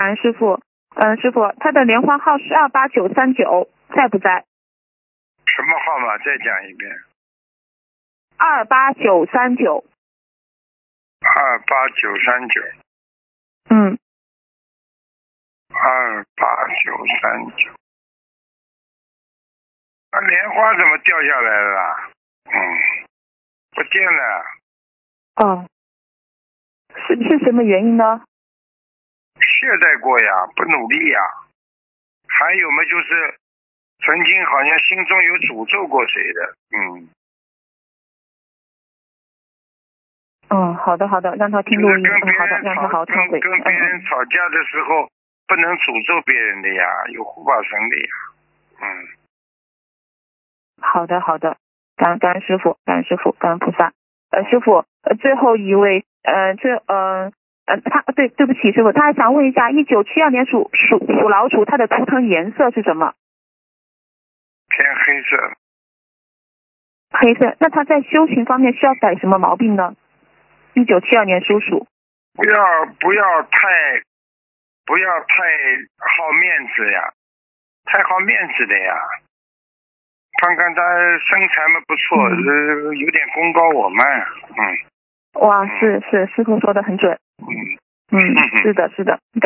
恩师傅。师傅，他的莲花号是28939，在不在什么号码？再讲一遍。 28939。 28939。 嗯。 28939。那莲花怎么掉下来了啦？不见了。 哦。是什么原因呢？ 懈怠过呀，不努力呀。还有嘛，就是曾经好像心中有诅咒过谁的。 好的，让他听录音。好的，让他好好忏悔。 跟别人吵架的时候，不能诅咒别人的呀，有护法神的呀。 好的，感恩师傅，感恩菩萨。师傅，最后一位，对不起师傅，他还想问一下，1972年属老鼠，它的图腾颜色是什么？ 偏黑色。 黑色。那他在修行方面需要改什么毛病呢？1972年属鼠。 不要太好面子呀，太好面子的呀。看看他身材嘛不错，有点功高我慢。 哇，是师傅说的很准。是的，